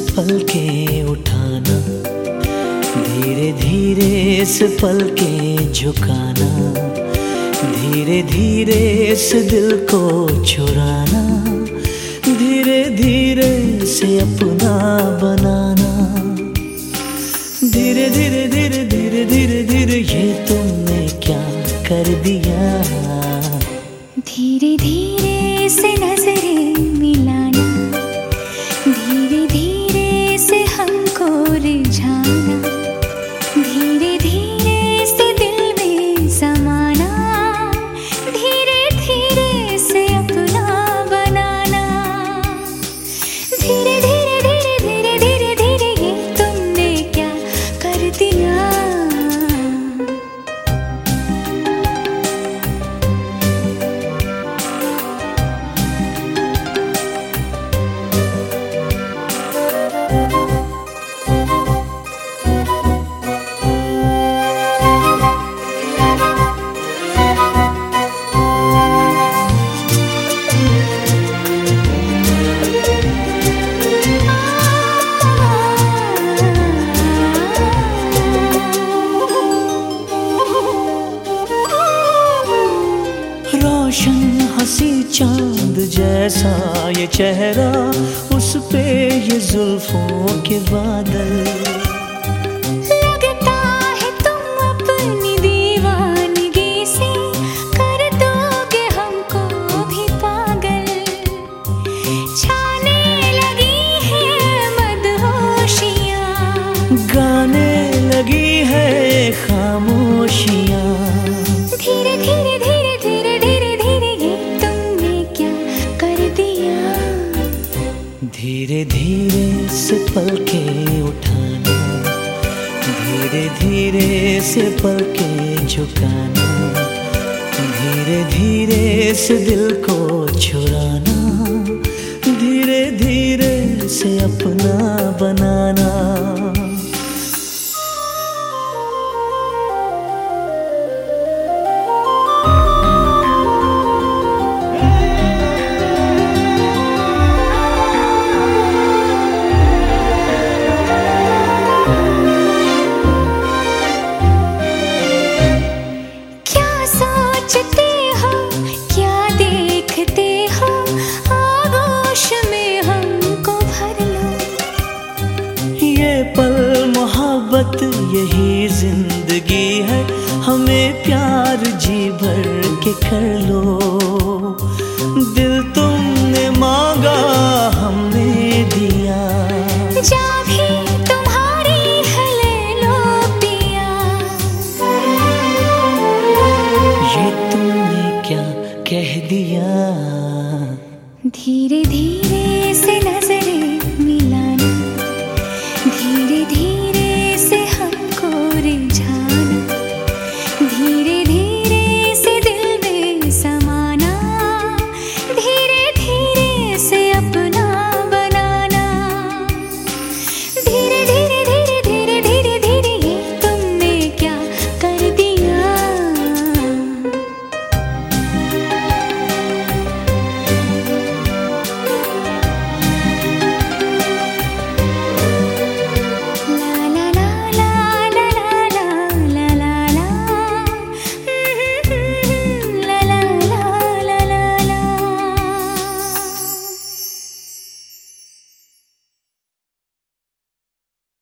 पलकें उठाना, धीरे धीरे से पलकें झुकाना, धीरे धीरे से दिल को चुराना, धीरे धीरे से अपना बनाना। धीरे धीरे धीरे धीरे धीरे धीरे ये तुमने क्या कर दिया। धीरे धीरे से नजरें मिलाना, धीरे धीरे से हमको रिझाना, धीरे धीरे से दिल में समाना, धीरे धीरे से अपना बनाना। धीरे धीरे धीरे धीरे धीरे धीरे ये तुमने क्या कर दिया। रोशन हंसी चांद जैसा ये चेहरा, उस पे ये जुल्फों के बादल। लगता है तुम अपनी दीवानगी से कर दोगे हमको भी पागल। छाने लगी है मदहोशियाँ, गाने लगी है खामोशियाँ। धीरे धीरे धीरे धीरे धीरे धीरे ये तुमने क्या कर दिया। धीरे धीरे से पलकें उठाना, धीरे धीरे से पलकें झुकाना, धीरे धीरे से दिल को चुराना, धीरे धीरे से अपना बनाना। सोचते हो क्या देखते हो, आगोश में हमको भर लो। ये पल मोहब्बत यही जिंदगी है, हमें प्यार जी भर के कर लो। दिल तुमने मांगा हमने दिया, जा भी तुम्हारी है ले लो पिया। ये तुमने क्या कह दिया। धीरे धीरे से नजरें